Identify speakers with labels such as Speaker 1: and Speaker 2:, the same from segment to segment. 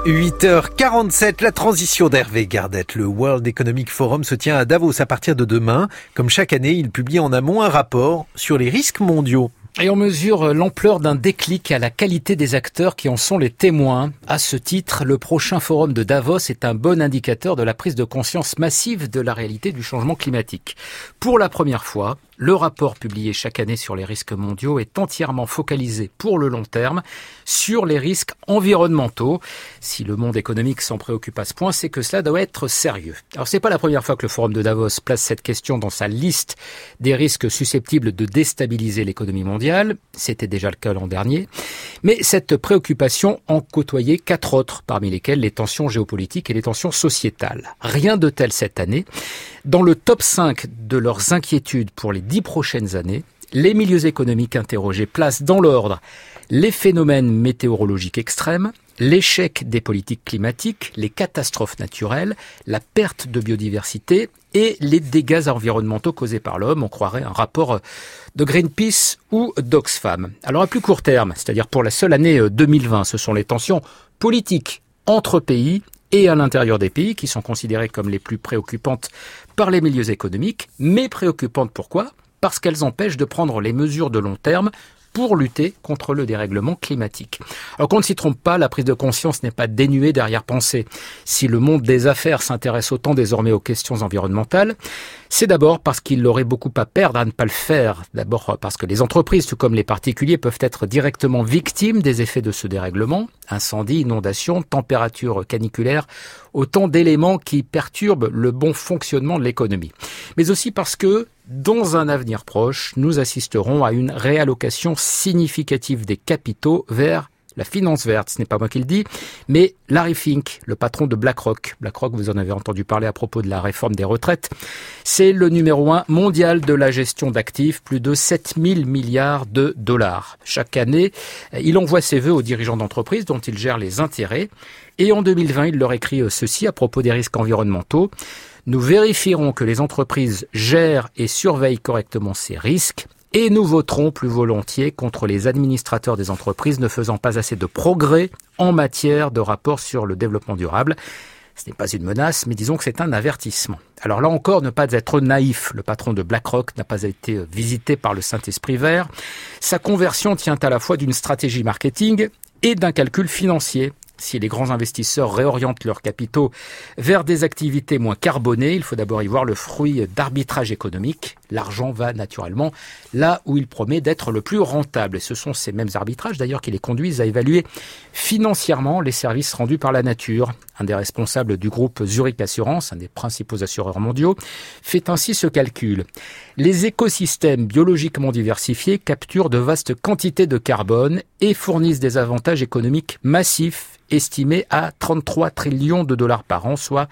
Speaker 1: 8h47, la transition d'Hervé Gardette. Le World Economic Forum se tient à Davos à partir de demain. Comme chaque année, il publie en amont un rapport sur les risques mondiaux.
Speaker 2: Et on mesure l'ampleur d'un déclic à la qualité des acteurs qui en sont les témoins. À ce titre, le prochain forum de Davos est un bon indicateur de la prise de conscience massive de la réalité du changement climatique. Pour la première fois, le rapport publié chaque année sur les risques mondiaux est entièrement focalisé pour le long terme sur les risques environnementaux. Si le monde économique s'en préoccupe à ce point, c'est que cela doit être sérieux. Alors c'est pas la première fois que le forum de Davos place cette question dans sa liste des risques susceptibles de déstabiliser l'économie mondiale. C'était déjà le cas l'an dernier. Mais cette préoccupation en côtoyait 4 autres, parmi lesquelles les tensions géopolitiques et les tensions sociétales. Rien de tel cette année. Dans le top 5 de leurs inquiétudes pour les 10 prochaines années, les milieux économiques interrogés placent dans l'ordre les phénomènes météorologiques extrêmes, l'échec des politiques climatiques, les catastrophes naturelles, la perte de biodiversité et les dégâts environnementaux causés par l'homme. On croirait un rapport de Greenpeace ou d'Oxfam. Alors à plus court terme, c'est-à-dire pour la seule année 2020, ce sont les tensions politiques entre pays et à l'intérieur des pays qui sont considérées comme les plus préoccupantes par les milieux économiques. Mais préoccupantes pourquoi ? Parce qu'elles empêchent de prendre les mesures de long terme pour lutter contre le dérèglement climatique. Alors qu'on ne s'y trompe pas, la prise de conscience n'est pas dénuée d'arrière-pensée. Si le monde des affaires s'intéresse autant désormais aux questions environnementales, c'est d'abord parce qu'il aurait beaucoup à perdre à ne pas le faire. D'abord parce que les entreprises, tout comme les particuliers, peuvent être directement victimes des effets de ce dérèglement. Incendies, inondations, températures caniculaires, autant d'éléments qui perturbent le bon fonctionnement de l'économie. Mais aussi parce que, dans un avenir proche, nous assisterons à une réallocation significative des capitaux vers la finance verte. Ce n'est pas moi qui le dis, mais Larry Fink, le patron de BlackRock. BlackRock, vous en avez entendu parler à propos de la réforme des retraites. C'est le numéro 1 mondial de la gestion d'actifs, plus de 7 000 milliards de dollars. Chaque année, il envoie ses vœux aux dirigeants d'entreprises dont il gère les intérêts. Et en 2020, il leur écrit ceci à propos des risques environnementaux. Nous vérifierons que les entreprises gèrent et surveillent correctement ces risques et nous voterons plus volontiers contre les administrateurs des entreprises ne faisant pas assez de progrès en matière de rapport sur le développement durable. Ce n'est pas une menace, mais disons que c'est un avertissement. Alors là encore, ne pas être naïf. Le patron de BlackRock n'a pas été visité par le Saint-Esprit vert. Sa conversion tient à la fois d'une stratégie marketing et d'un calcul financier. Si les grands investisseurs réorientent leurs capitaux vers des activités moins carbonées, il faut d'abord y voir le fruit d'arbitrage économique. L'argent va naturellement là où il promet d'être le plus rentable. Et ce sont ces mêmes arbitrages d'ailleurs qui les conduisent à évaluer financièrement les services rendus par la nature. Un des responsables du groupe Zurich Assurance, un des principaux assureurs mondiaux, fait ainsi ce calcul. Les écosystèmes biologiquement diversifiés capturent de vastes quantités de carbone et fournissent des avantages économiques massifs estimés à 33 trillions de dollars par an, soit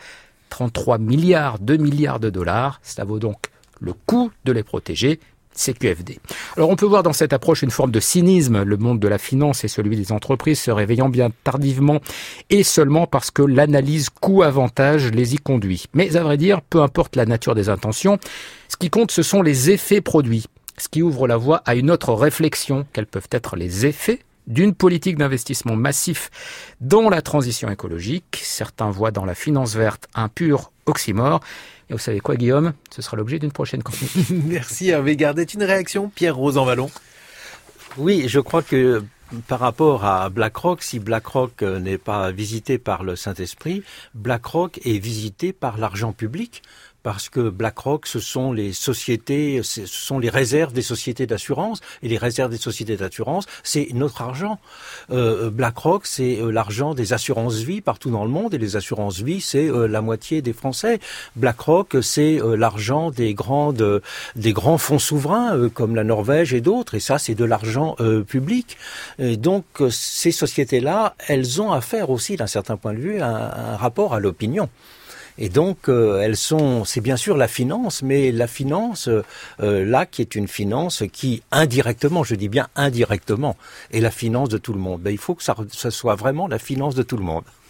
Speaker 2: 33 milliards de dollars. Ça vaut donc le coût de les protéger. CQFD. Alors on peut voir dans cette approche une forme de cynisme, le monde de la finance et celui des entreprises se réveillant bien tardivement et seulement parce que l'analyse coût-avantage les y conduit. Mais à vrai dire, peu importe la nature des intentions, ce qui compte ce sont les effets produits, ce qui ouvre la voie à une autre réflexion, quels peuvent être les effets d'une politique d'investissement massif dans la transition écologique. Certains voient dans la finance verte un pur oxymore. Et vous savez quoi, Guillaume ? Ce sera l'objet d'une prochaine chronique.
Speaker 1: Merci Hervé Gardette. Une réaction, Pierre Rosanvallon ?
Speaker 3: Oui, je crois que par rapport à BlackRock, si BlackRock n'est pas visité par le Saint-Esprit, BlackRock est visité par l'argent public. Parce que BlackRock, ce sont les sociétés, ce sont les réserves des sociétés d'assurance. Et les réserves des sociétés d'assurance, c'est notre argent. BlackRock, c'est l'argent des assurances-vie partout dans le monde. Et les assurances-vie, c'est la moitié des Français. BlackRock, c'est l'argent des grands fonds souverains, comme la Norvège et d'autres. Et ça, c'est de l'argent public. Et donc, ces sociétés-là, elles ont affaire aussi, d'un certain point de vue, à un rapport à l'opinion. Et donc, c'est bien sûr la finance, mais la finance, là, qui est une finance qui, indirectement, je dis bien indirectement, est la finance de tout le monde. Ben, il faut que ça soit vraiment la finance de tout le monde.